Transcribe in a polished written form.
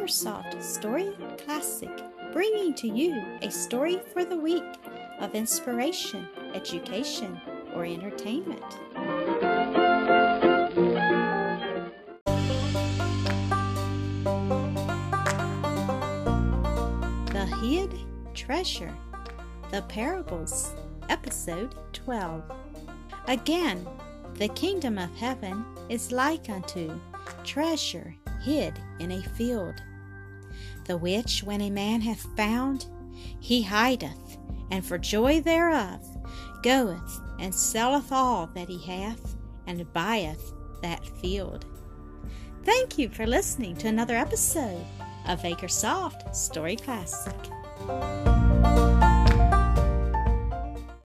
Acresoft Story Classic, bringing to you a story for the week of inspiration, education, or entertainment. The Hid Treasure, The Parables, Episode 12. Again, the kingdom of heaven is like unto treasure hid in a field, the which when a man hath found, he hideth, and for joy thereof goeth and selleth all that he hath, and buyeth that field. Thank you for listening to another episode of Acresoft Story Classic.